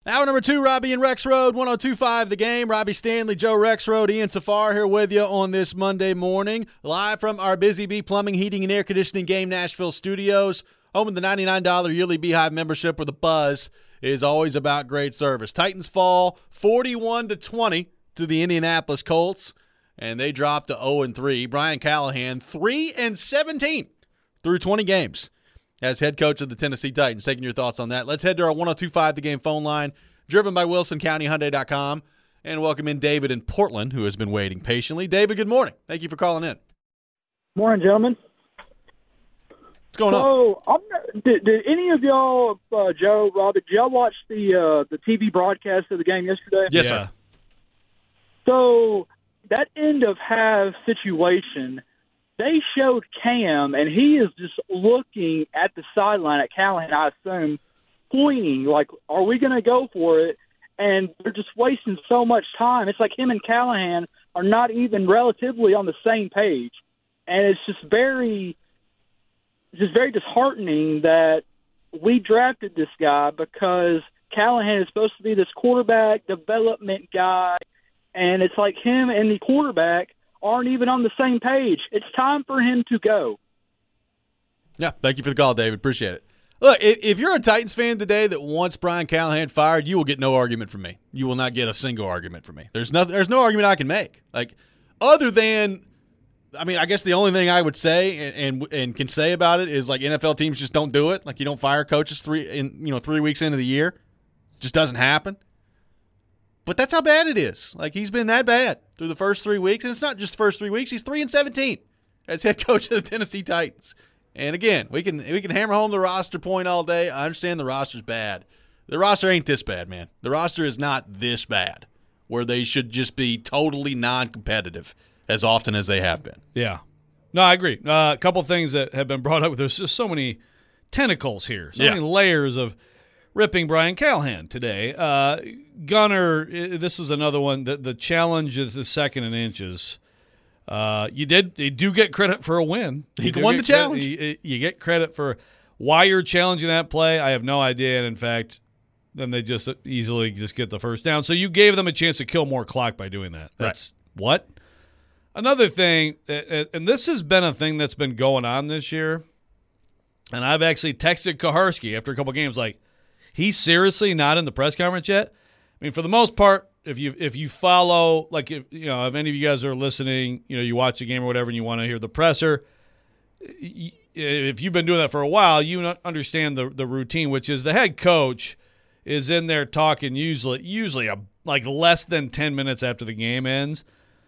Hour number 2, Robbie and Rexroad, 102.5 The Game. Robbie Stanley, Joe Rexroad, Ian Safar here with you on this Monday morning. Live from our Busy Bee Plumbing, Heating, and Air Conditioning Game Nashville studios. Home of the $99 yearly Beehive membership where the buzz is always about great service. Titans fall 41-20 to the Indianapolis Colts, and they dropped to 0-3. Brian Callahan, 3-17 through 20 games as head coach of the Tennessee Titans. Taking your thoughts on that. Let's head to our 102.5 The Game phone line, driven by WilsonCountyHyundai.com, and welcome in David in Portland, who has been waiting patiently. David, good morning. Thank you for calling in. Morning, gentlemen. What's going on? Did any of y'all, Joe, Robbie, did y'all watch the TV broadcast of the game yesterday? Yes, sir. So that end of half situation, they showed Cam, and he is just looking at the sideline at Callahan, I assume, pointing, like, are we going to go for it? And they're just wasting so much time. It's like him and Callahan are not even relatively on the same page. And it's just very disheartening that we drafted this guy because Callahan is supposed to be this quarterback development guy, and it's like him and the quarterback aren't even on the same page. It's time for him to go. Yeah, thank you for the call, David. Appreciate it. Look, if you're a Titans fan today that wants Brian Callahan fired, you will get no argument from me. You will not get a single argument from me. There's no argument I can make. Like, other than, I mean, I guess the only thing I would say and can say about it is, like, NFL teams just don't do it. Like, you don't fire coaches 3 weeks into the year. It just doesn't happen. But that's how bad it is. Like, he's been that bad through the first 3 weeks, and it's not just the first 3 weeks. He's 3-17 as head coach of the Tennessee Titans. And again, we can hammer home the roster point all day. I understand the roster's bad. The roster ain't this bad, man. The roster is not this bad, where they should just be totally non-competitive as often as they have been. Yeah. No, I agree. A couple things that have been brought up. There's just so many tentacles here, so many layers of ripping Brian Callahan today. Gunner, this is another one. The challenge is the second in inches. You do get credit for a win. He won the challenge. You get credit for why you're challenging that play. I have no idea. And in fact, then they just easily just get the first down. So you gave them a chance to kill more clock by doing that. That's what? Another thing, and this has been a thing that's been going on this year, and I've actually texted Kaharski after a couple games, like, he's seriously not in the press conference yet? I mean, for the most part, if you follow, like, if any of you guys are listening, you watch the game or whatever and you want to hear the presser, if you've been doing that for a while, you understand the routine, which is the head coach is in there talking usually like less than 10 minutes after the game ends.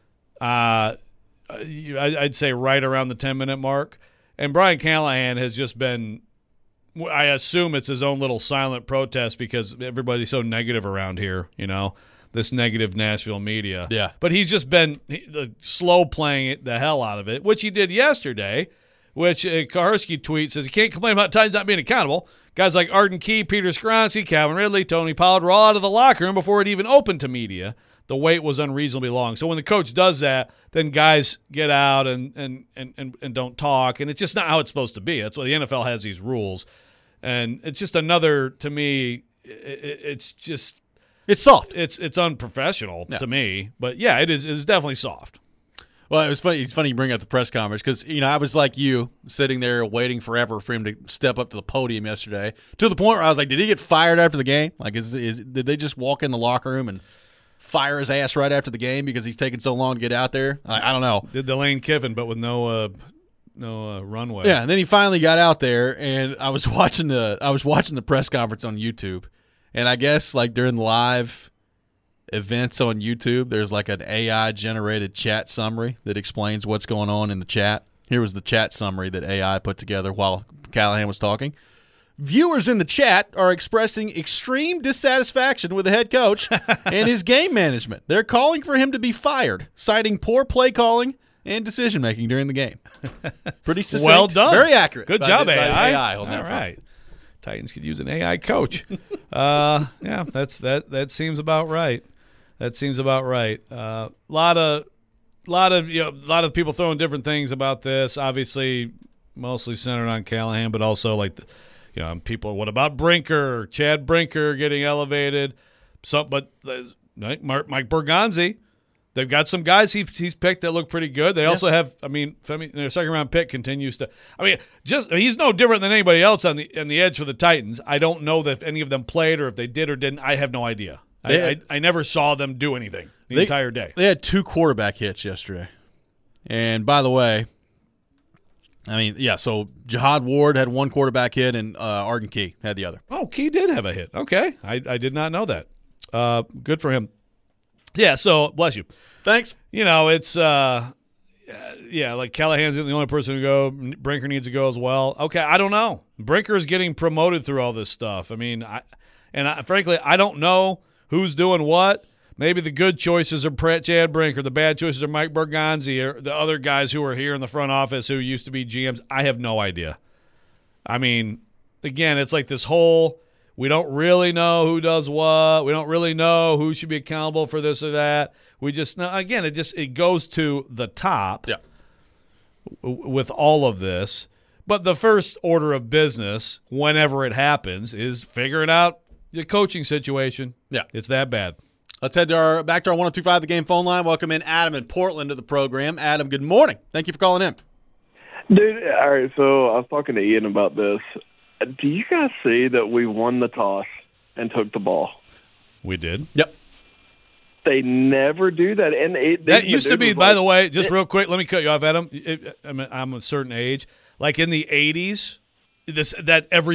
I'd say right around the 10-minute mark. And Brian Callahan has just been, I assume it's his own little silent protest because everybody's so negative around here, this negative Nashville media. Yeah. But he's just been slow playing the hell out of it, which he did yesterday, which Kaharski tweets says, you can't complain about Titans not being accountable. Guys like Arden Key, Peter Skoronski, Calvin Ridley, Tony Pollard were all out of the locker room before it even opened to media. The wait was unreasonably long. So when the coach does that, then guys get out and don't talk, and it's just not how it's supposed to be. That's why the NFL has these rules. And it's just another, to me, it's soft. It's unprofessional to me. But, yeah, it is definitely soft. Well, it's funny you bring up the press conference because, I was like you, sitting there waiting forever for him to step up to the podium yesterday, to the point where I was like, did he get fired after the game? Like, did they just walk in the locker room and fire his ass right after the game because he's taking so long to get out there? I don't know. Did the Lane Kiffin, but with no runway. Yeah, and then he finally got out there, and I was watching the press conference on YouTube, and I guess like during live events on YouTube, there's like an AI generated chat summary that explains what's going on in the chat. Here was the chat summary that AI put together while Callahan was talking. Viewers in the chat are expressing extreme dissatisfaction with the head coach and his game management. They're calling for him to be fired, citing poor play calling and decision-making during the game. Pretty succinct. Well done. Very accurate. Good job, by AI. All right. Titans could use an AI coach. Yeah, that seems about right. That seems about right. A lot of people throwing different things about this. Obviously, mostly centered on Callahan, but also like people. What about Brinker? Chad Brinker getting elevated. Mike Berganzi. They've got some guys he's picked that look pretty good. They also have, Femi, their second-round pick continues to. He's no different than anybody else on the edge for the Titans. I don't know that if any of them played or if they did or didn't. I have no idea. I never saw them do anything the entire day. They had 2 quarterback hits yesterday. And by the way, so Jihad Ward had 1 quarterback hit and Arden Key had the other. Oh, Key did have a hit. Okay. I did not know that. Good for him. Yeah, so bless you. Thanks. It's like Callahan's the only person to go. Brinker needs to go as well. Okay, I don't know. Brinker is getting promoted through all this stuff. Frankly, I don't know who's doing what. Maybe the good choices are Chad Brinker. The bad choices are Mike Berganzi or the other guys who are here in the front office who used to be GMs. I have no idea. Again, it's like this whole – we don't really know who does what. We don't really know who should be accountable for this or that. We just – again, it goes to the top with all of this. But the first order of business, whenever it happens, is figuring out the coaching situation. Yeah. It's that bad. Let's head to back to our 102.5 The Game phone line. Welcome in Adam in Portland to the program. Adam, good morning. Thank you for calling in. Dude, all right, so I was talking to Ian about this. Do you guys see that we won the toss and took the ball? We did. Yep. They never do that. And that used to be, by the way, just real quick, let me cut you off, Adam. I'm a certain age. Like in the 80s, that's what every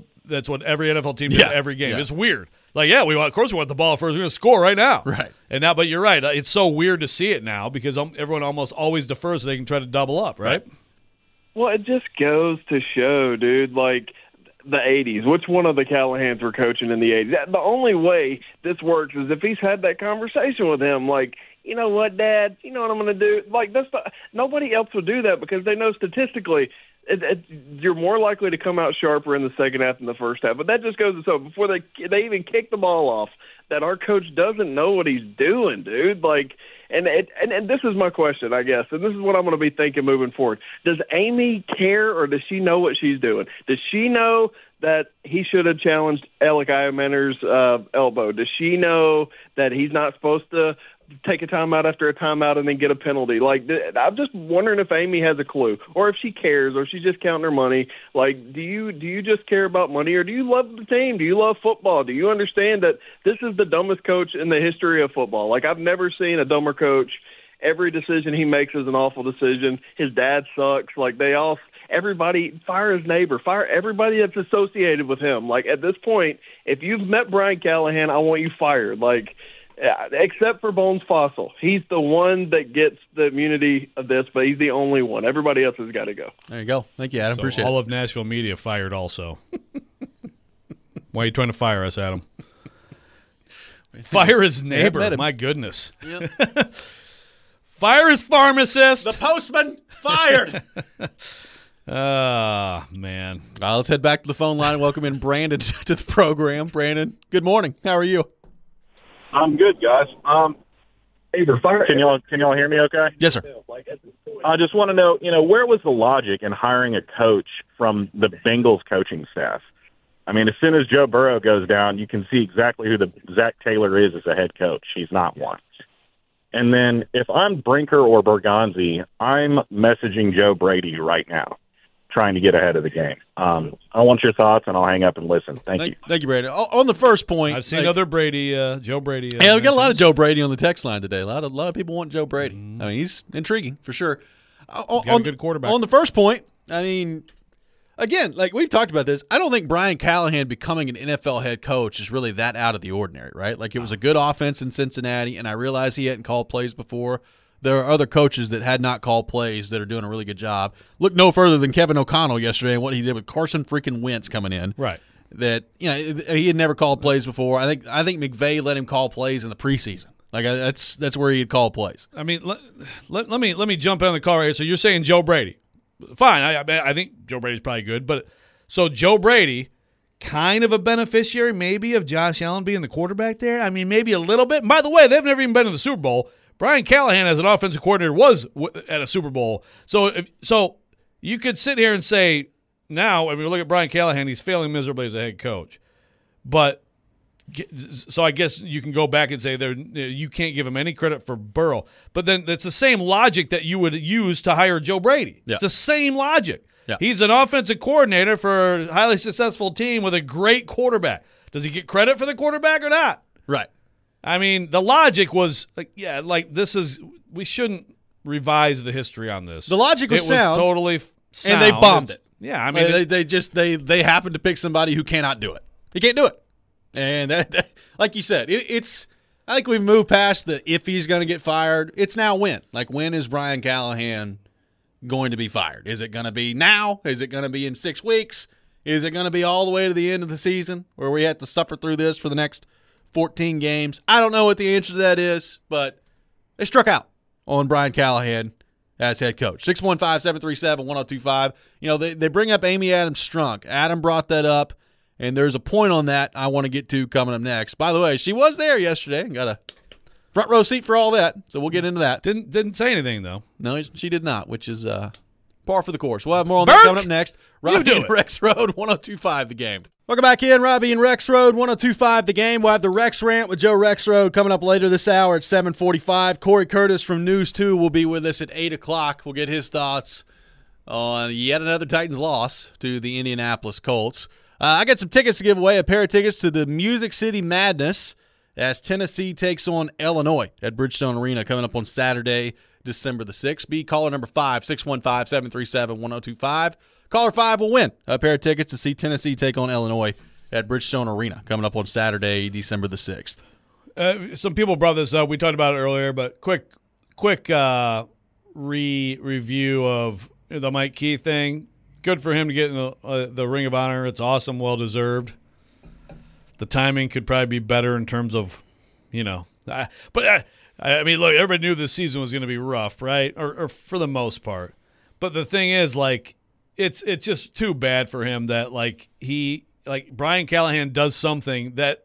NFL team did every game. Yeah. It's weird. Like, of course we want the ball first. We're going to score right now. Right. And now, but you're right. It's so weird to see it now because everyone almost always defers so they can try to double up, right? Well, it just goes to show, dude, like the 80s. Which one of the Callahans were coaching in the 80s? The only way this works is if he's had that conversation with him, like, you know what, Dad, you know what I'm going to do? Like, nobody else would do that because they know statistically you're more likely to come out sharper in the second half than the first half. But that just goes to show before they even kick the ball off that our coach doesn't know what he's doing, dude. Like, and this is my question, I guess, and this is what I'm going to be thinking moving forward. Does Amy care, or does she know what she's doing? Does she know that he should have challenged Alec Iamener's elbow? Does she know that he's not supposed to take a timeout after a timeout and then get a penalty? Like, I'm just wondering if Amy has a clue, or if she cares, or if she's just counting her money. Like, do you just care about money, or do you love the team? Do you love football? Do you understand that this is the dumbest coach in the history of football? Like, I've never seen a dumber coach. Every decision he makes is an awful decision. His dad sucks. Like, everybody, fire his neighbor, fire everybody that's associated with him. Like, at this point, if you've met Brian Callahan, I want you fired. Like, except for Bones Fossil. He's the one that gets the immunity of this, but he's the only one. Everybody else has got to go. There you go. Thank you, Adam. Appreciate it. All of Nashville media fired also. Why are you trying to fire us, Adam? Fire his neighbor. My goodness. Yep. Fire his pharmacist. The postman fired. Man. Let's head back to the phone line and welcome in Brandon to the program. Brandon, good morning. How are you? I'm good, guys. Can y'all hear me okay? Yes, sir. I just want to know, where was the logic in hiring a coach from the Bengals coaching staff? I mean, as soon as Joe Burrow goes down, you can see exactly who the Zach Taylor is as a head coach. He's not one. And then if I'm Brinker or Berganzi, I'm messaging Joe Brady right now, trying to get ahead of the game. I want your thoughts, and I'll hang up and listen. Thank you. Thank you, Brady. On the first point, I've seen other Brady, Joe Brady. Yeah, we got a lot of Joe Brady on the text line today. A lot of people want Joe Brady. Mm-hmm. I mean, he's intriguing for sure. Got a good quarterback. On the first point, I mean, again, like we've talked about this, I don't think Brian Callahan becoming an NFL head coach is really that out of the ordinary, right? Like, it was a good offense in Cincinnati, and I realize he hadn't called plays before. There are other coaches that had not called plays that are doing a really good job. Look no further than Kevin O'Connell yesterday and what he did with Carson freaking Wentz coming in. Right. That, he had never called plays before. I think McVay let him call plays in the preseason. Like, that's where he had called plays. I mean, let me jump in on the call right here. So you're saying Joe Brady. Fine. I think Joe Brady's probably good. But so Joe Brady, kind of a beneficiary maybe of Josh Allen being the quarterback there. I mean, maybe a little bit. And by the way, they've never even been in the Super Bowl. Brian Callahan, as an offensive coordinator, was at a Super Bowl. So you could sit here and say now, I mean, look at Brian Callahan. He's failing miserably as a head coach. But so I guess you can go back and say you can't give him any credit for Burrow. But then it's the same logic that you would use to hire Joe Brady. Yeah. It's the same logic. Yeah. He's an offensive coordinator for a highly successful team with a great quarterback. Does he get credit for the quarterback or not? Right. I mean, the logic was we shouldn't revise the history on this. The logic was sound. Totally sound. And they bombed it. Yeah, I mean, they happened to pick somebody who cannot do it. He can't do it. And that like you said, it's I think we've moved past the if he's going to get fired. It's now when. Like, when is Brian Callahan going to be fired? Is it going to be now? Is it going to be in 6 weeks? Is it going to be all the way to the end of the season where we have to suffer through this for the next 14 games? I don't know what the answer to that is, but they struck out on Brian Callahan as head coach. 615-737-1025. You know, they bring up Amy Adams Strunk. Adam brought that up, and there's a point on that I want to get to coming up next. By the way, she was there yesterday and got a front row seat for all that, so we'll get into that. Didn't say anything, though. No, she did not, which is par for the course. We'll have more on that coming up next. Robbie and Rex Road, 102.5 The Game. Welcome back in, Robbie and Rex Road, 102.5 The Game. We'll have the Rex Rant with Joe Rexrode coming up later this hour at 7:45. Corey Curtis from News 2 will be with us at 8 o'clock. We'll get his thoughts on yet another Titans loss to the Indianapolis Colts. I got some tickets to give away, a pair of tickets to the Music City Madness as Tennessee takes on Illinois at Bridgestone Arena coming up on Saturday, December the 6th. Be caller number 5, 615-737-1025. Caller 5 will win a pair of tickets to see Tennessee take on Illinois at Bridgestone Arena coming up on Saturday, December the 6th. Some people brought this up. We talked about it earlier, but quick review of the Mike Keith thing. Good for him to get in the Ring of Honor. It's awesome, well-deserved. The timing could probably be better in terms of, I mean, look, everybody knew this season was going to be rough, right? Or for the most part. But the thing is, it's just too bad for him that, Brian Callahan does something that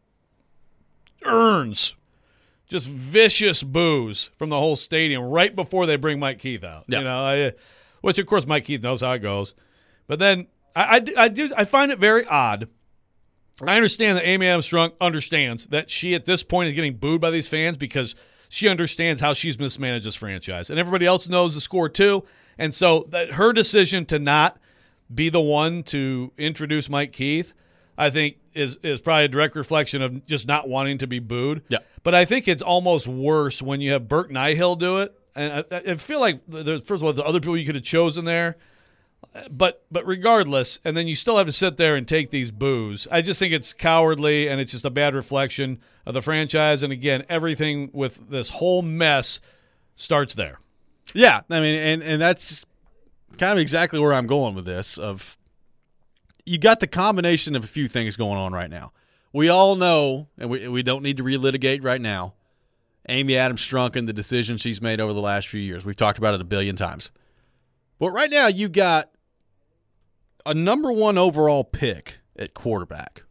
earns just vicious boos from the whole stadium right before they bring Mike Keith out. Yeah. Which, of course, Mike Keith knows how it goes. But then I find it very odd. I understand that Amy Adams Strunk understands that she, at this point, is getting booed by these fans because she understands how she's mismanaged this franchise. And everybody else knows the score, too. And so that her decision to not be the one to introduce Mike Keith, I think, is probably a direct reflection of just not wanting to be booed. Yeah. But I think it's almost worse when you have Bert Nihill do it. And I feel like there's, first of all, the other people you could have chosen there. But regardless, and then you still have to sit there and take these boos. I just think it's cowardly, and it's just a bad reflection of the franchise. And, again, everything with this whole mess starts there. Yeah, I mean, and that's kind of exactly where I'm going with this. Of you got the combination of a few things going on right now. We all know, and we don't need to relitigate right now, Amy Adams Strunk and the decisions she's made over the last few years. We've talked about it a billion times. But right now you got a number 1 overall pick at quarterback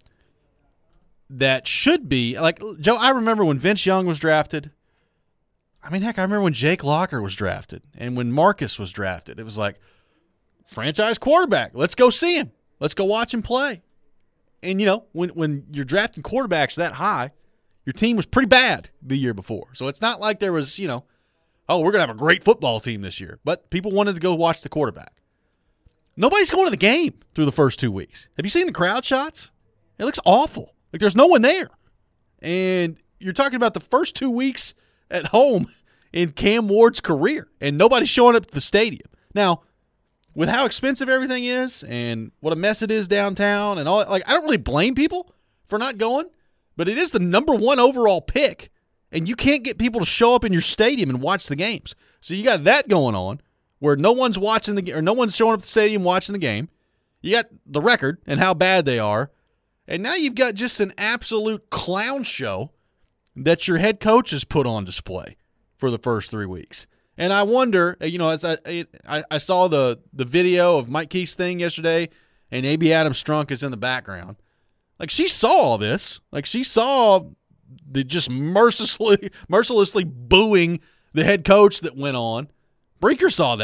that should be, like, Joe, I remember when Vince Young was drafted. I mean, heck, I remember when Jake Locker was drafted and when Marcus was drafted. It was like, franchise quarterback, let's go see him. Let's go watch him play. And, when you're drafting quarterbacks that high, your team was pretty bad the year before. So it's not like there was, we're going to have a great football team this year. But people wanted to go watch the quarterback. Nobody's going to the game through the first 2 weeks. Have you seen the crowd shots? It looks awful. Like, there's no one there. And you're talking about the first 2 weeks at home in Cam Ward's career, and nobody's showing up at the stadium. Now, with how expensive everything is and what a mess it is downtown and all that, I don't really blame people for not going, but it is the number 1 overall pick, and you can't get people to show up in your stadium and watch the games. So you got that going on where no one's watching no one's showing up at the stadium watching the game. You got the record and how bad they are, and now you've got just an absolute clown show that your head coach has put on display for the first 3 weeks. And I wonder, as I saw the video of Mike Keith's thing yesterday, and Amy Adams Strunk is in the background. Like, she saw all this. Like, she saw the just mercilessly booing the head coach that went on. Brinker saw that.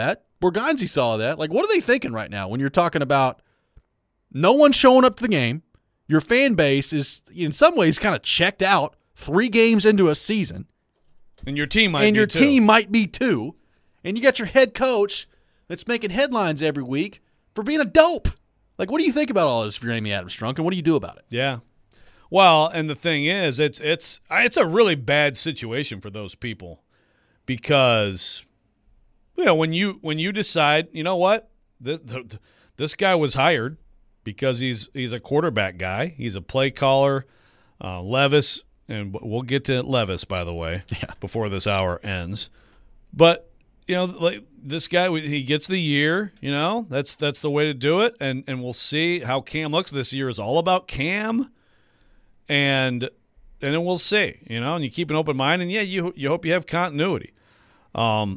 Borgonzi saw that. Like, what are they thinking right now when you're talking about no one showing up to the game? Your fan base is, in some ways, kind of checked out 3 games into a season. And your team might and be your too. team might be too. And you got your head coach that's making headlines every week for being a dope. Like, what do you think about all this if you're Amy Adams Strunk, and what do you do about it? Yeah. Well, and the thing is, it's a really bad situation for those people because, when you decide, you know what, this guy was hired because he's a quarterback guy, he's a play caller, Levis, and we'll get to Levis, by the way, before this hour ends. But like this guy, he gets the year. That's the way to do it, and we'll see how Cam looks. This year is all about Cam. And then we'll see, and you keep an open mind, and you hope you have continuity. And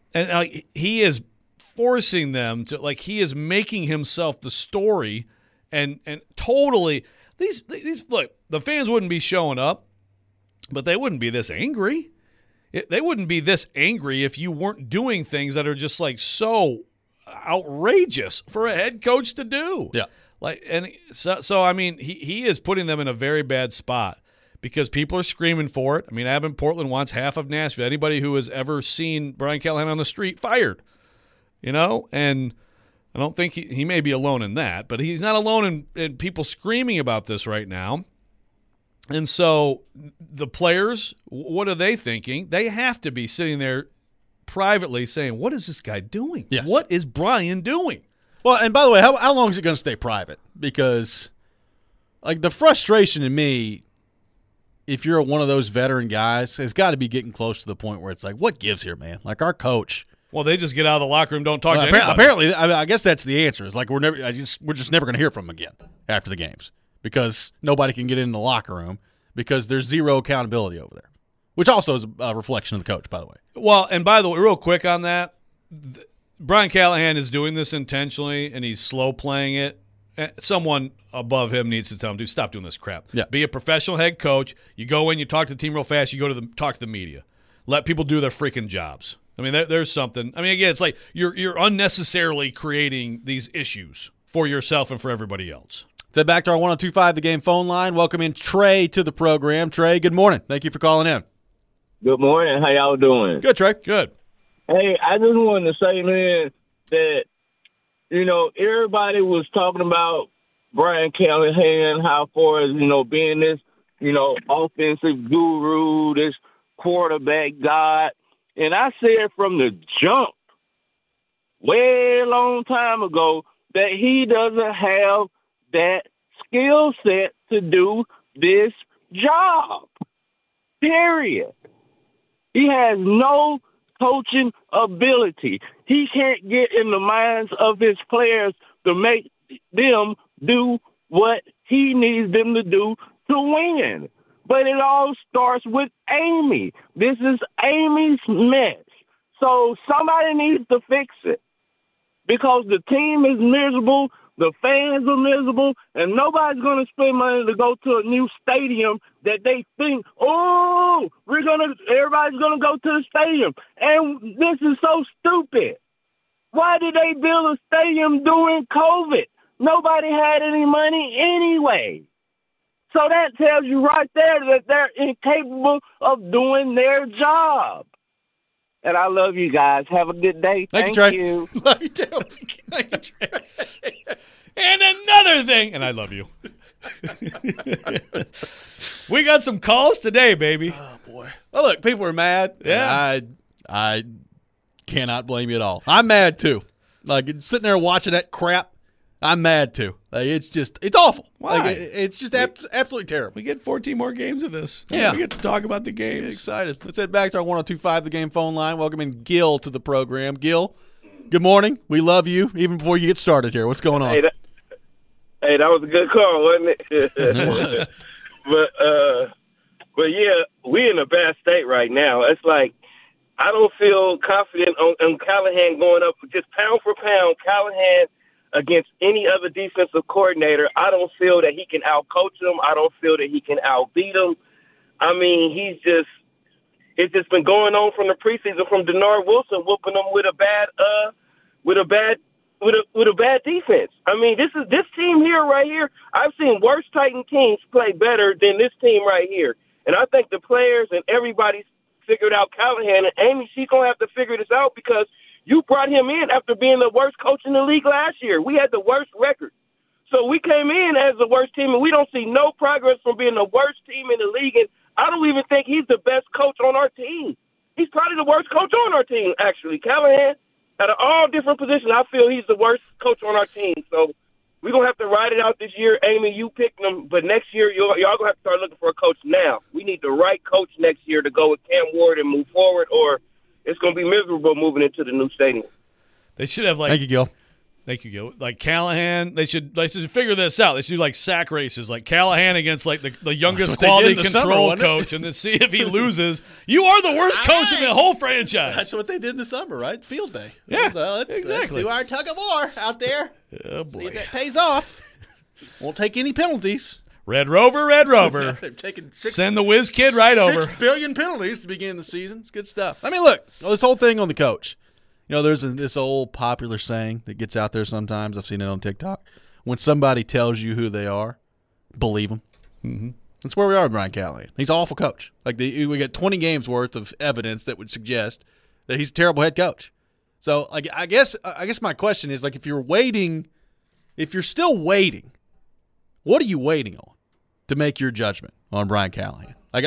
he is forcing them to, like, he is making himself the story, and totally these look, the fans wouldn't be showing up, but they wouldn't be this angry. They wouldn't be this angry if you weren't doing things that are just like so outrageous for a head coach to do. Yeah. So I mean, he is putting them in a very bad spot because people are screaming for it. I mean, Abbott Portland wants half of Nashville. Anybody who has ever seen Brian Callahan on the street fired, and I don't think he may be alone in that, but he's not alone in people screaming about this right now. And so the players, what are they thinking? They have to be sitting there privately saying, what is this guy doing? Yes. What is Brian doing? Well, and by the way, how long is it going to stay private? Because, like, the frustration in me, if you're one of those veteran guys, has got to be getting close to the point where it's like, what gives here, man? Like, our coach. Well, they just get out of the locker room, don't talk to anybody. Apparently, I guess that's the answer. It's like we're just never going to hear from him again after the games because nobody can get in the locker room because there's zero accountability over there, which also is a reflection of the coach, by the way. Well, and by the way, real quick on that, Brian Callahan is doing this intentionally, and he's slow playing it. Someone above him needs to tell him, dude, stop doing this crap. Yeah. Be a professional head coach. You go in, you talk to the team real fast, you go to talk to the media. Let people do their freaking jobs. I mean, there's something. I mean, again, it's like you're unnecessarily creating these issues for yourself and for everybody else. Let's head back to our 102.5 The Game phone line. Welcome in Trey to the program. Trey, good morning. Thank you for calling in. Good morning. How y'all doing? Good, Trey. Good. Hey, I just wanted to say, man, that, everybody was talking about Brian Callahan, how far as, being this, offensive guru, this quarterback god. And I said from the jump, way long time ago, that he doesn't have that skill set to do this job. Period. He has no coaching ability. He can't get in the minds of his players to make them do what he needs them to do to win. But it all starts with Amy. This is Amy's mess. So somebody needs to fix it because the team is miserable, the fans are miserable, and nobody's going to spend money to go to a new stadium that they think, everybody's going to go to the stadium. And this is so stupid. Why did they build a stadium during COVID? Nobody had any money anyway. So that tells you right there that they're incapable of doing their job. And I love you guys. Have a good day. Thank Thank you, Trey. you. Love you, too. Thank you, Trey. And another thing, and I love you. We got some calls today, baby. Oh, boy. Well, look, people are mad. Yeah. I cannot blame you at all. I'm mad, too. Like, sitting there watching that crap, I'm mad, too. Like, it's awful. Why? Like, it's just absolutely terrible. We get 14 more games of this. Yeah. We get to talk about the games. Excited. Let's head back to our 102.5 The Game phone line. Welcome in Gil to the program. Gil, good morning. We love you even before you get started here. What's going on? Hey, that was a good call, wasn't it? It was. But yeah, we're in a bad state right now. It's like I don't feel confident on Callahan going up just pound for pound. Callahan against any other defensive coordinator, I don't feel that he can out-coach him. I don't feel that he can out-beat him. I mean, it's just been going on from the preseason from Denard Wilson whooping him with a bad with a bad defense. I mean, this team here right here. I've seen worse Titan teams play better than this team right here, and I think the players and everybody's figured out Callahan. And Amy, she's gonna have to figure this out because you brought him in after being the worst coach in the league last year. We had the worst record. So we came in as the worst team, and we don't see no progress from being the worst team in the league. And I don't even think he's the best coach on our team. He's probably the worst coach on our team, actually. Callahan, out of all different positions, I feel he's the worst coach on our team. So we're going to have to ride it out this year. Amy, you picked him, but next year y'all going to have to start looking for a coach now. We need the right coach next year to go with Cam Ward and move forward, or it's going to be miserable moving into the new stadium. They should have Thank you, Gil. Thank you, Gil. Like Callahan, they should figure this out. They should do like sack races, like Callahan against like the youngest quality control coach, and then see if he loses. You are the worst coach in the whole franchise. That's what they did in the summer, right? Field day. Yeah, let's do our tug of war out there. Oh, boy. See if that pays off. Won't take any penalties. Red Rover, Red Rover. They've taken Send the whiz kid right over. 6 billion penalties to begin the season. It's good stuff. I mean, look, this whole thing on the coach. You know, there's this old popular saying that gets out there sometimes. I've seen it on TikTok. When somebody tells you who they are, believe them. Mm-hmm. That's where we are with Brian Callahan. He's an awful coach. Like we got 20 games worth of evidence that would suggest that he's a terrible head coach. So, like, I guess my question is, like, if you're still waiting, what are you waiting on to make your judgment on Brian Callahan? Like,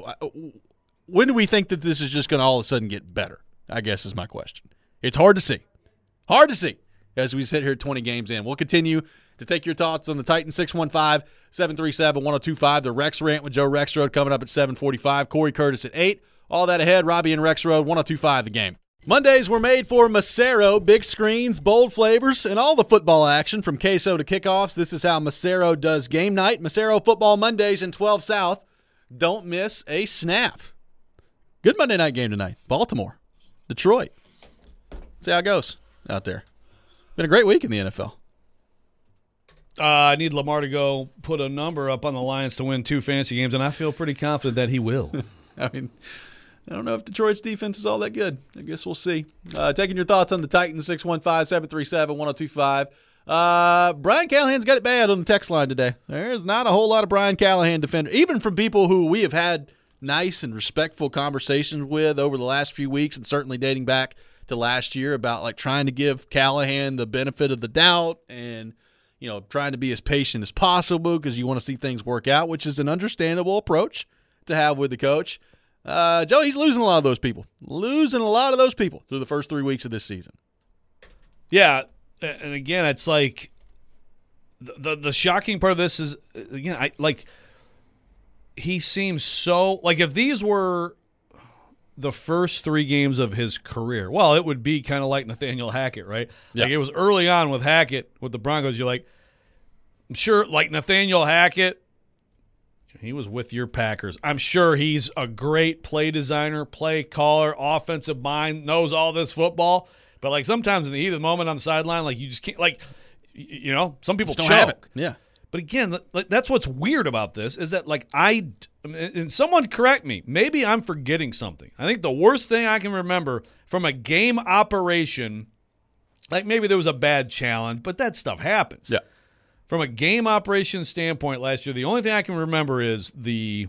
when do we think that this is just going to all of a sudden get better? I guess is my question. It's hard to see. Hard to see as we sit here 20 games in. We'll continue to take your thoughts on the Titans. 615-737-1025. The Rex Rant with Joe Rexrode coming up at 7:45. Corey Curtis at 8. All that ahead. Robbie and Rexrode, 1025 The Game. Mondays were made for Macero. Big screens, bold flavors, and all the football action from queso to kickoffs. This is how Macero does game night. Macero Football Mondays in 12 South. Don't miss a snap. Good Monday night game tonight. Baltimore, Detroit. See how it goes out there. Been a great week in the NFL. I need Lamar to go put a number up on the Lions to win 2 fantasy games, and I feel pretty confident that he will. I mean, I don't know if Detroit's defense is all that good. I guess we'll see. Taking your thoughts on the Titans, 615-737-1025. Brian Callahan's got it bad on the text line today. There's not a whole lot of Brian Callahan defender, even from people who we have had nice and respectful conversations with over the last few weeks, and certainly dating back to last year, about like trying to give Callahan the benefit of the doubt and, you know, trying to be as patient as possible because you want to see things work out, which is an understandable approach to have with the coach. Joe, he's losing a lot of those people. Losing a lot of those people through the first 3 weeks of this season. Yeah, and again, it's like the shocking part of this is, again, he seems so, like, if these were the first 3 games of his career, well, it would be kind of like Nathaniel Hackett, right? Yeah. Like, it was early on with Hackett with the Broncos. You're like, I'm sure, like Nathaniel Hackett, he was with your Packers. I'm sure he's a great play designer, play caller, offensive mind, knows all this football. But, like, sometimes in the heat of the moment on the sideline, like, you just can't, like, you know, some people Just don't have it. choke. Yeah. But again, that's what's weird about this is that, like, and someone correct me, maybe I'm forgetting something. I think the worst thing I can remember from a game operation, like maybe there was a bad challenge, but that stuff happens. Yeah. From a game operation standpoint last year, the only thing I can remember is the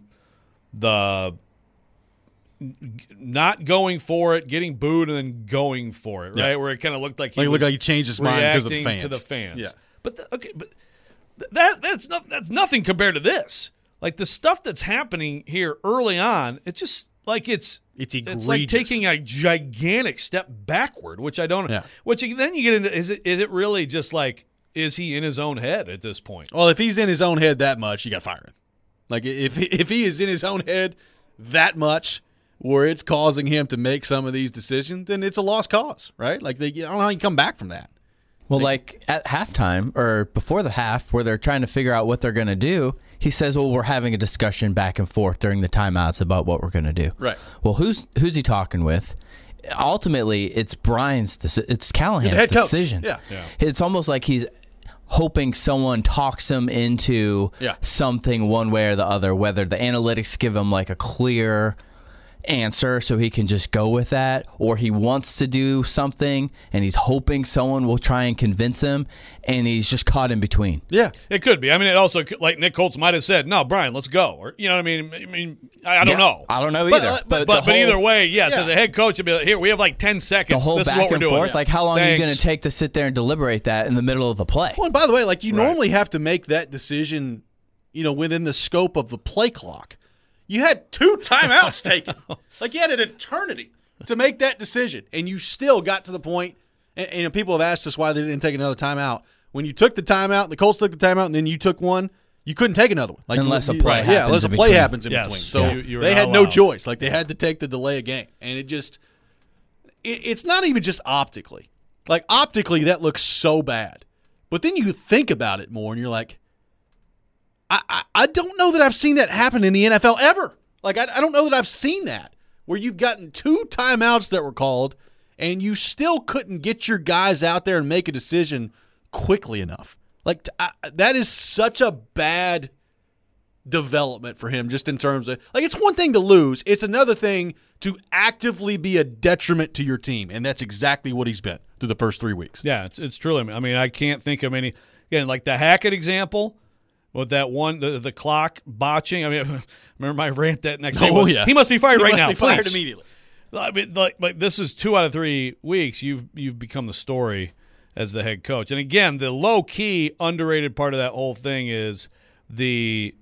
not going for it, getting booed, and then going for it, right? Yeah. Where it kind of looked like It looked like he changed his mind because of the fans. to the fans. Yeah. But that's nothing compared to this. Like, the stuff that's happening here early on, it's just like it's egregious. like taking a gigantic step backward, which I don't. Yeah. Which then you get into is it really just like, is he in his own head at this point? Well, if he's in his own head that much, you got to fire him. Like, if he is in his own head that much, where it's causing him to make some of these decisions, then it's a lost cause, right? Like, I don't know how you come back from that. Well, like at halftime or before the half, where they're trying to figure out what they're going to do, he says, well, we're having a discussion back and forth during the timeouts about what we're going to do. Right. Well, who's he talking with? Ultimately, it's it's Callahan's the head coach. decision. Yeah. It's almost like he's hoping someone talks him into something one way or the other, whether the analytics give him like a clear answer, so he can just go with that, or he wants to do something and he's hoping someone will try and convince him, and he's just caught in between. Yeah, it could be. I mean, it also, like Nick Colts might have said, "No, Brian, let's go," or you know what I mean. I don't know. I don't know either. But either way, yeah. So the head coach would be like, "Here, we have like 10 seconds. The whole this back is what we're and doing." forth. Yeah. Like, how long are you Thanks. going to take to sit there and deliberate that in the middle of the play? Well, and by the way, like you normally have to make that decision, within the scope of the play clock. You had 2 timeouts taken. Like you had an eternity to make that decision, and you still got to the point. And people have asked us why they didn't take another timeout. When you took the timeout, the Colts took the timeout, and then you took one, you couldn't take another one. Like, unless a play happens. Yeah, unless a in play between. happens in Yes. between. So You were they not had no allowed. choice. Like they had to take the delay of game, and it's not even just optically. Like optically, that looks so bad, but then you think about it more, and you're like, I don't know that I've seen that happen in the NFL ever. Like I don't know that I've seen that where you've gotten 2 timeouts that were called, and you still couldn't get your guys out there and make a decision quickly enough. Like that is such a bad development for him, just in terms of like it's one thing to lose, it's another thing to actively be a detriment to your team, and that's exactly what he's been through the first 3 weeks. Yeah, it's truly. I mean, I can't think of any. Again, like the Hackett example with that one, the clock botching. I mean, remember my rant that next day was, yeah. he must be fired right now. Be fired please. immediately. I mean, like this is 2 out of 3 weeks. You've become the story as the head coach. And again, the low key underrated part of that whole thing is the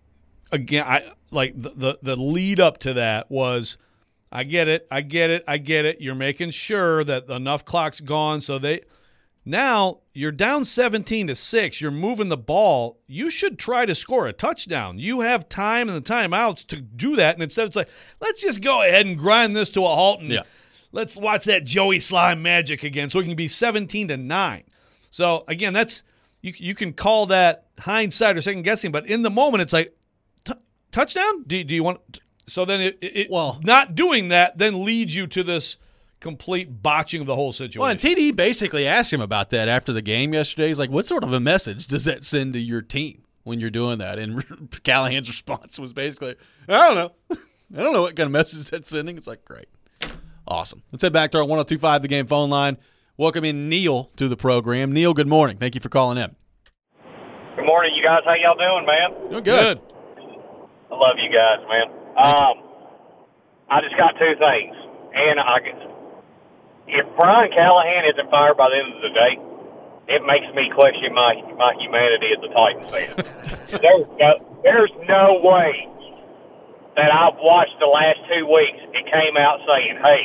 lead up to that was, I get it. You're making sure that enough clock's gone so now you're down 17-6. You're moving the ball. You should try to score a touchdown. You have time and the timeouts to do that. And instead it's like, let's just go ahead and grind this to a halt and let's watch that Joey Slime magic again so it can be 17-9. So again, that's you can call that hindsight or second guessing, but in the moment it's like, touchdown? Do you want? So then not doing that then leads you to this complete botching of the whole situation. Well, and TD basically asked him about that after the game yesterday. He's like, what sort of a message does that send to your team when you're doing that? And Callahan's response was basically, I don't know. I don't know what kind of message that's sending. It's like, great. Awesome. Let's head back to our 102.5 The Game phone line. Welcome in Neil to the program. Neil, good morning. Thank you for calling in. Good morning, you guys. How y'all doing, man? Doing good. I love you guys, man. I just got 2 things. And if Brian Callahan isn't fired by the end of the day, it makes me question my humanity as a Titans fan. There's no way that I've watched the last 2 weeks it came out saying, hey,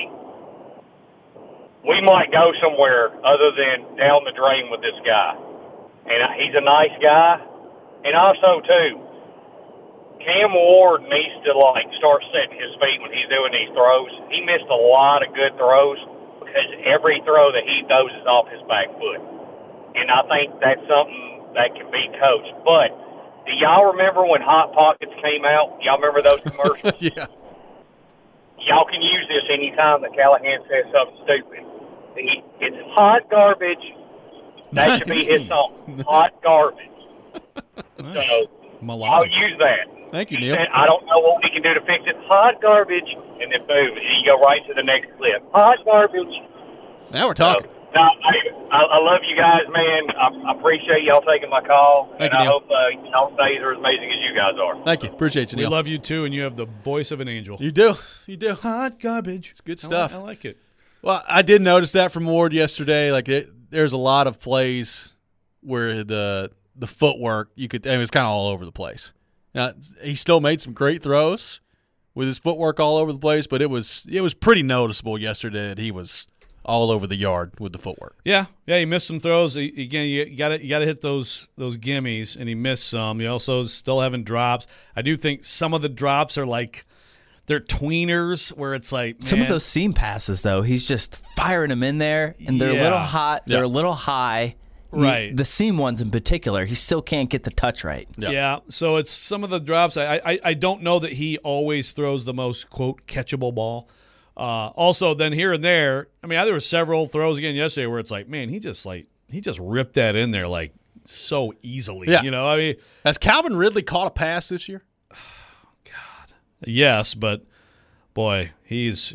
we might go somewhere other than down the drain with this guy. And he's a nice guy. And also, too, Cam Ward needs to, start setting his feet when he's doing these throws. He missed a lot of good throws because every throw that he throws is off his back foot. And I think that's something that can be coached. But do y'all remember when Hot Pockets came out? Y'all remember those commercials? Yeah. Y'all can use this anytime that Callahan says something stupid. It's hot garbage. That should be his song. Hot garbage. So I'll use that. Thank you, Neil. And I don't know what we can do to fix it. Hot garbage, and then boom, and you go right to the next clip. Hot garbage. Now we're talking. So, I love you guys, man. I appreciate y'all taking my call. Thank and you, I Neil. hope y'all days are as amazing as you guys are. Thank you. Appreciate you, We Neil. love you too, and you have the voice of an angel. You do. You do. Hot garbage. It's good stuff. I like it. Well, I did notice that from Ward yesterday. There's a lot of plays where the footwork, it was kind of all over the place. Now, he still made some great throws with his footwork all over the place, but it was pretty noticeable yesterday that he was all over the yard with the footwork. Yeah, he missed some throws. Again, you got to hit those gimmies, and he missed some. He also still having drops. I do think some of the drops are they're tweeners, where it's like, man. Some of those seam passes, though, he's just firing them in there, and they're a little hot. They're a little high. Right. The seam ones in particular, he still can't get the touch right. Yeah. So it's some of the drops. I don't know that he always throws the most, quote, catchable ball. Also, then here and there, there were several throws again yesterday where it's like, man, he just ripped that in there so easily. Yeah. Has Calvin Ridley caught a pass this year? Yes, but boy, he's.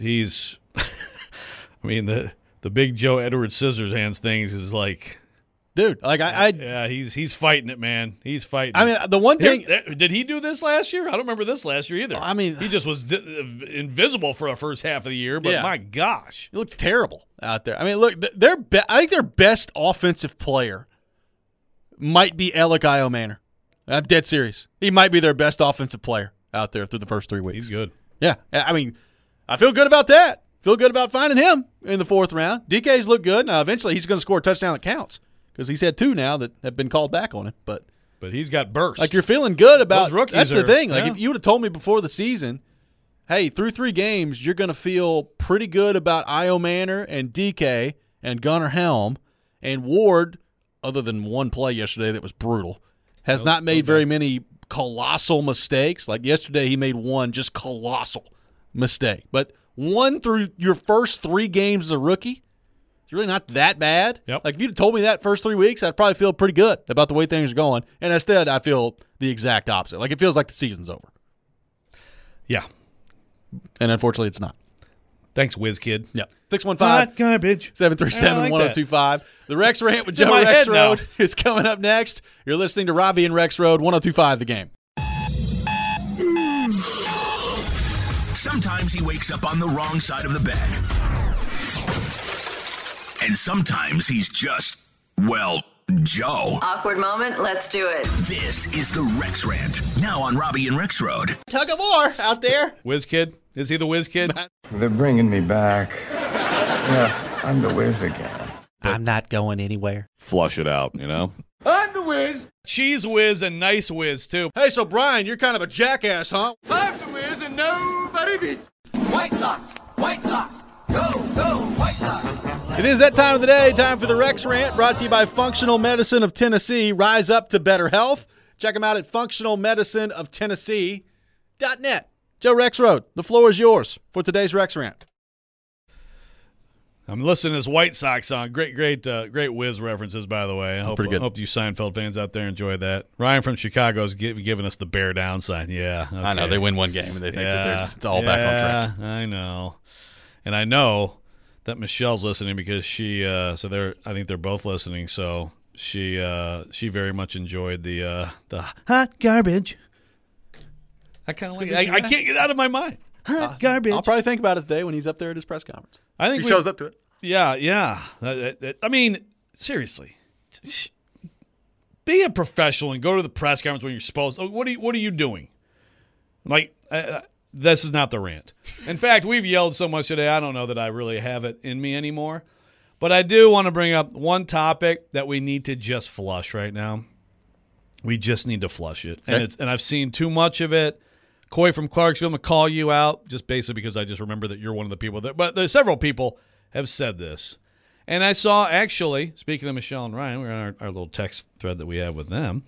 I mean, the big Joe Edward Scissorhands things is like, dude. Like he's fighting it, man. He's fighting. I mean, the one thing, did he do this last year? I don't remember this last year either. I mean, he just was invisible for a first half of the year. But yeah. My gosh, it looks terrible out there. I mean, look, I think their best offensive player might be Alec Iomanner. I'm dead serious. He might be their best offensive player out there through the first 3 weeks. He's good. Yeah, I mean, I feel good about that. Feel good about finding him in the 4th round. DK's look good. Now, eventually, he's going to score a touchdown that counts because he's had 2 now that have been called back on him. But he's got burst. Like, you're feeling good about – those rookies. That's the thing. Like, yeah. if you would have told me before the season, hey, through 3 games, you're going to feel pretty good about Iomanner and DK and Gunnar Helm and Ward, other than one play yesterday that was brutal, has not made very many colossal mistakes. Like yesterday, he made one just colossal mistake. But – 1 through your first 3 games as a rookie, it's really not that bad. Yep. Like, if you'd told me that first 3 weeks, I'd probably feel pretty good about the way things are going. And instead, I feel the exact opposite. Like, it feels like the season's over. Yeah. And unfortunately, it's not. Thanks, WizKid. Yeah. 615 Hot garbage. 737-1025. The Rex Rant with Joe Rexrode is coming up next. You're listening to Robbie and Rexrode, 1025 The Game. Sometimes he wakes up on the wrong side of the bed. And sometimes he's just, well, Joe. Awkward moment, let's do it. This is the Rex Rant, now on Robbie and Rexrode. Tug of war out there. WizKid? Is he the WizKid? They're bringing me back. Yeah, I'm the Wiz again. I'm not going anywhere. Flush it out, you know? I'm the Wiz. Cheese Whiz and Nice Whiz, too. Hey, so Brian, you're kind of a jackass, huh? I'm the Wiz and nobody beats. White Sox, White Sox, go, go, White Sox. It is that time of the day, time for the Rex Rant, brought to you by Functional Medicine of Tennessee. Rise up to better health. Check them out at functionalmedicineoftennessee.net. Joe Rexrode, the floor is yours for today's Rex Rant. I'm listening to this White Sox song. Great Wiz references, by the way. I hope you Seinfeld fans out there enjoyed that. Ryan from Chicago is giving us the bear down sign. Yeah. Okay. I know. They win one game, and they think that it's all back on track. I know. And I know that Michelle's listening because she I think they're both listening, so she very much enjoyed the hot garbage. I kind of like it. I can't get it out of my mind. Garbage. I'll probably think about it today when he's up there at his press conference. I think he shows up to it. Yeah. I mean, seriously, be a professional and go to the press conference when you're supposed to. What are you doing? Like, this is not the rant. In fact, we've yelled so much today, I don't know that I really have it in me anymore. But I do want to bring up one topic that we need to just flush right now. We just need to flush it. Okay. And I've seen too much of it. Coy from Clarksville, I'm going to call you out just basically because I just remember that you're one of the people that – but there's several people have said this. And I saw actually, speaking of Michelle and Ryan, we're on our little text thread that we have with them.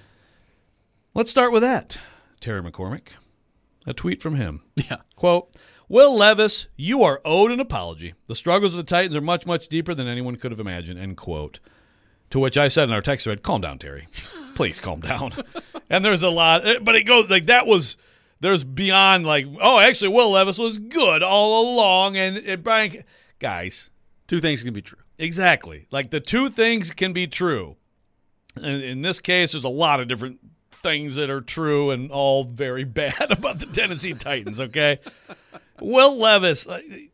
Let's start with that. Terry McCormick, a tweet from him. Yeah. Quote, Will Levis, you are owed an apology. The struggles of the Titans are much, much deeper than anyone could have imagined, end quote. To which I said in our text thread, calm down, Terry. Please calm down. And there's a lot – but it goes – like that was – there's beyond like, oh, actually, Will Levis was good all along. And Brian, guys. 2 things can be true. Exactly. Like the 2 things can be true. And in this case, there's a lot of different things that are true and all very bad about the Tennessee Titans, okay? Will Levis,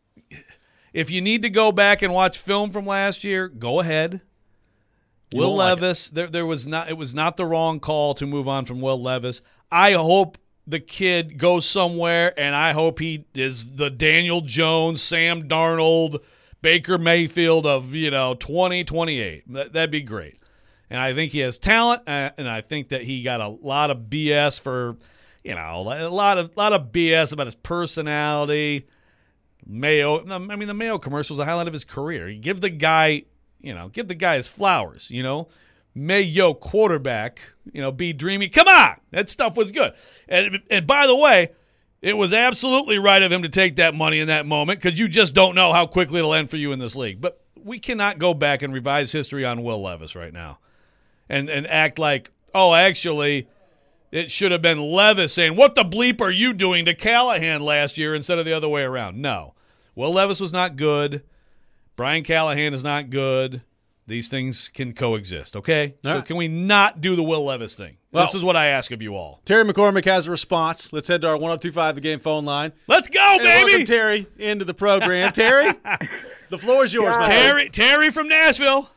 if you need to go back and watch film from last year, go ahead. Will Levis, it was not the wrong call to move on from Will Levis. I hope the kid goes somewhere, and I hope he is the Daniel Jones, Sam Darnold, Baker Mayfield of 2028. That'd be great. And I think he has talent, and I think that he got a lot of BS for a lot of BS about his personality. Mayo, I mean the Mayo commercial is a highlight of his career. You give the guy his flowers. Mayo quarterback, be dreamy. Come on, that stuff was good. And by the way, it was absolutely right of him to take that money in that moment because you just don't know how quickly it'll end for you in this league. But we cannot go back and revise history on Will Levis right now and act like, oh, actually, it should have been Levis saying, "What the bleep are you doing to Callahan last year?" instead of the other way around. No. Will Levis was not good. Brian Callahan is not good. These things can coexist, okay? All so right. can we not do the Will Levis thing? Well, this is what I ask of you all. Terry McCormick has a response. Let's head to our 1025 The Game phone line. Let's go, and baby! Welcome Terry into the program. Terry, the floor is yours, man. Terry from Nashville.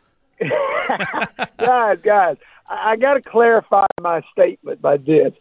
Guys, I got to clarify my statement by this.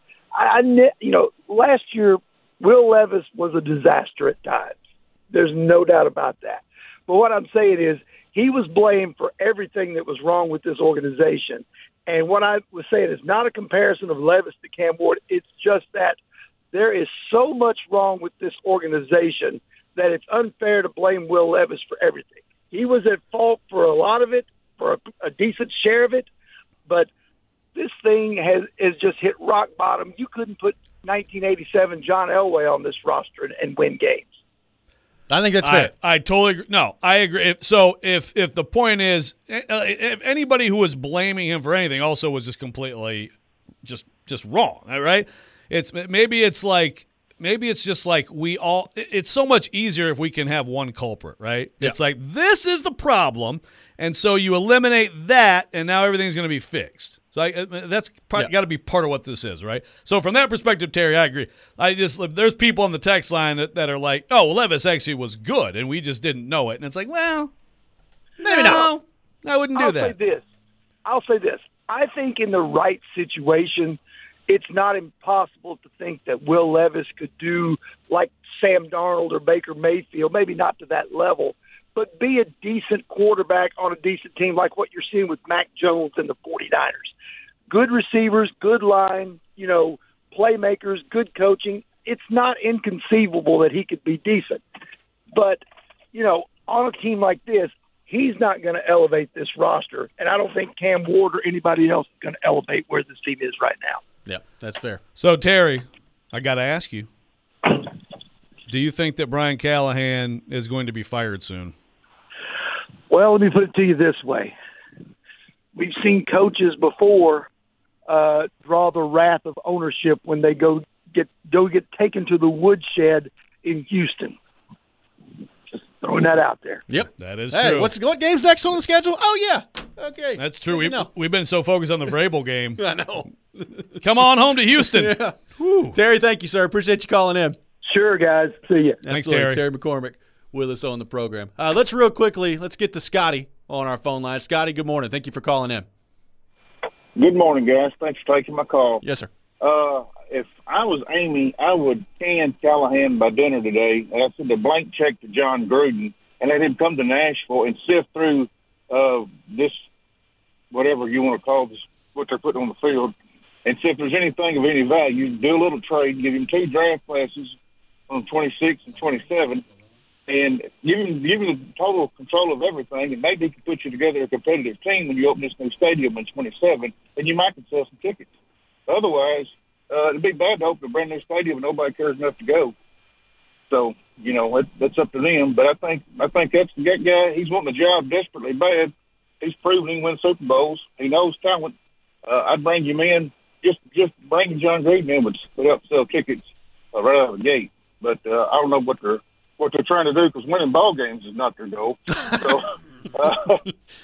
Last year, Will Levis was a disaster at times. There's no doubt about that. But what I'm saying is he was blamed for everything that was wrong with this organization. And what I was saying is not a comparison of Levis to Cam Ward. It's just that there is so much wrong with this organization that it's unfair to blame Will Levis for everything. He was at fault for a lot of it, for a decent share of it, but this thing has just hit rock bottom. You couldn't put 1987 John Elway on this roster and win games. I think that's fair. I totally agree. No, I agree. So if the point is, if anybody who was blaming him for anything also was just completely just wrong, right? Maybe it's just like we all. It's so much easier if we can have one culprit, right? Yeah. It's like this is the problem, and so you eliminate that, and now everything's going to be fixed. So that's got to be part of what this is, right? So from that perspective, Terry, I agree. There's people on the text line that are like, "Oh, well, Levis actually was good, and we just didn't know it." And it's like, well, maybe no. I wouldn't do that. I'll say this. I think in the right situation, it's not impossible to think that Will Levis could do like Sam Darnold or Baker Mayfield, maybe not to that level, but be a decent quarterback on a decent team like what you're seeing with Mac Jones and the 49ers. Good receivers, good line, playmakers, good coaching. It's not inconceivable that he could be decent. But, on a team like this, he's not going to elevate this roster, and I don't think Cam Ward or anybody else is going to elevate where this team is right now. Yeah, that's fair. So, Terry, I got to ask you, do you think that Brian Callahan is going to be fired soon? Well, let me put it to you this way. We've seen coaches before draw the wrath of ownership when they go get taken to the woodshed in Houston. Just throwing that out there. Yep. That is hey, true. what game's next on the schedule? Oh, yeah. Okay. That's true. We've been so focused on the Vrabel game. I know. Come on home to Houston. Yeah. Terry, thank you, sir. Appreciate you calling in. Sure, guys. See you. Thanks, Absolutely. Terry. Terry McCormick with us on the program. Let's get to Scotty on our phone line. Scotty, good morning. Thank you for calling in. Good morning, guys. Thanks for taking my call. Yes, sir. If I was Amy, I would can Callahan by dinner today. And I said a blank check to John Gruden and let him come to Nashville and sift through this, whatever you want to call this, what they're putting on the field, and see if there's anything of any value. Do a little trade, give him 2 draft classes on 26 and 27, and give him the total control of everything, and maybe he can put you together a competitive team when you open this new stadium in 27, and you might can sell some tickets. Otherwise, it'd be bad to open a brand new stadium and nobody cares enough to go. So, that's up to them. But I think that's the guy. He's wanting the job desperately bad. He's proven he can win Super Bowls. He knows talent. I'd bring him in. Just bringing John Gruden in would help sell tickets right out of the gate. But I don't know what they're trying to do because winning ball games is not their goal. So, but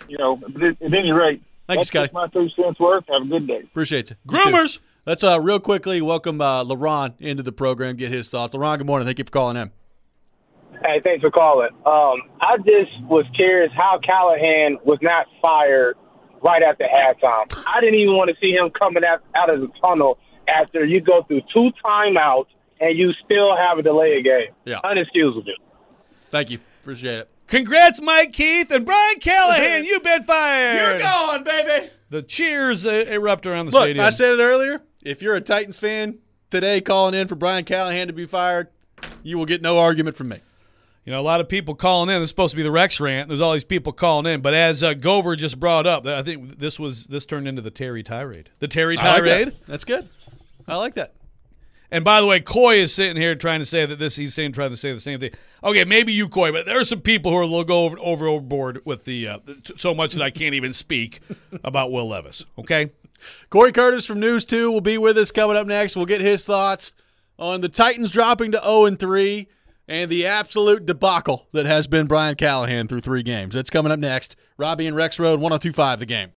at any rate, thank you, Scotty. That's my 2 cents worth. Have a good day. Appreciate you. Groomers. Let's real quickly welcome LaRon into the program, get his thoughts. LaRon, good morning. Thank you for calling in. Hey, thanks for calling. I just was curious how Callahan was not fired right after halftime. I didn't even want to see him coming out of the tunnel after you go through 2 timeouts and you still have a delay game. Yeah. Unexcusable. Thank you. Appreciate it. Congrats, Mike Keith and Brian Callahan. You've been fired. You're gone, baby. The cheers erupt around the Look, stadium. I said it earlier. If you're a Titans fan today calling in for Brian Callahan to be fired, you will get no argument from me. A lot of people calling in. This is supposed to be the Rex rant. There's all these people calling in. But as Gover just brought up, I think this turned into the Terry tirade. The Terry tirade. Like That's good. I like that. And by the way, Coy is sitting here trying to say that trying to say the same thing. Okay, maybe you, Coy, but there are some people who are go overboard with the so much that I can't even speak about Will Levis. Okay, Corey Curtis from News 2 will be with us coming up next. We'll get his thoughts on the Titans dropping to 0-3 and the absolute debacle that has been Brian Callahan through 3 games. That's coming up next. Robbie and Rex Road, 102.5 The Game.